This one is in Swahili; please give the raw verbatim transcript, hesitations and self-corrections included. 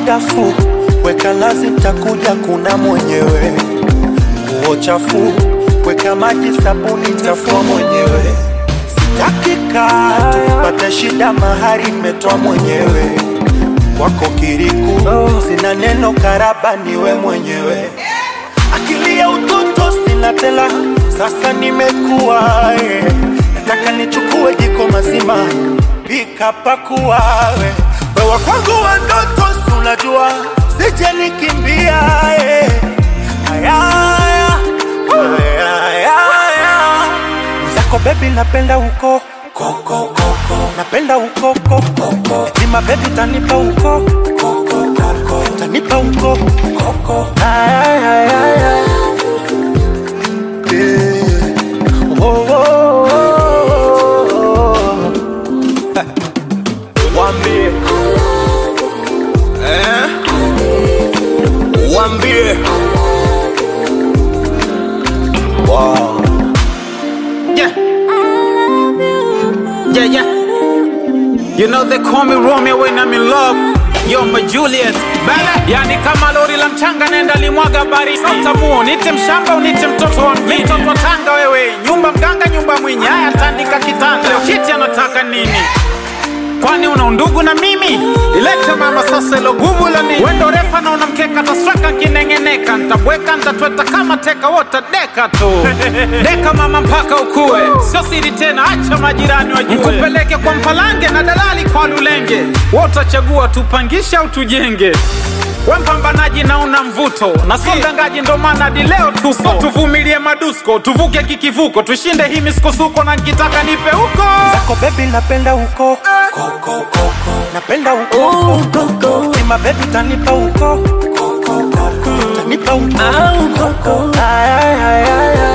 dafu, weka nazi takuja kuna mwenyewe. Nguo chafu, weka maji sabuni tafua mwenyewe. Sitaki katu, pata shida mahari metoa mwenyewe. Wako kiriku, sina neno karaba niwe mwenyewe. Akili ya utoto sina tela, sasa nimekuwa eh. Nataka nichukue jiko mazima, pika pakua we. Wewa kwangu wa ndoto unajua, sije nikimbia eh. Aya, aya, aya, aya. Mzako baby napenda uko koko koko, napenda uko koko. Etima baby tanipa uko koko koko, tanipa uko koko. Aya, aya, aya. Yeah. Oh, oh, oh, oh. Wambie eh? Wambie wow. Yeah. Yeah, yeah. You know they call me Romeo when I'm in love. Yo, my Juliet, baby. Yani kama lori la mchanga nenda limwaga baridi. Utamuo, nite mshamba unite mtoto wa mjini. Mtoto wa tanga wewe, nyumba mganga nyumba mwinyi. Haya tandika kitanda, leo kiti anataka nini? Kwani una undugu na mimi? Ilete mama sasa ilo gumu la nini? Wendo refa na unamkeka taswaka kinengeneka. Ntabweka ntatweta kama teka wota deka tu. Deka mama mpaka ukue, sio siri tena acha majirani wajue. Mkupeleke kwa mpalange na dalali kwa lulenge. Wota chagua tupangisha au tujenge. Wempambanaji na una mvuto na sondangaji ndo maana di leo tupo. So tuvumilie madusko, tuvuke kikivuko, tushinde hii misukosuko na nikitaka nipe uko. Zako baby napenda uko koko koko, napenda uko koko. Tima baby tanipa uko koko koko, tanipa uko koko. Ay ay ay ay.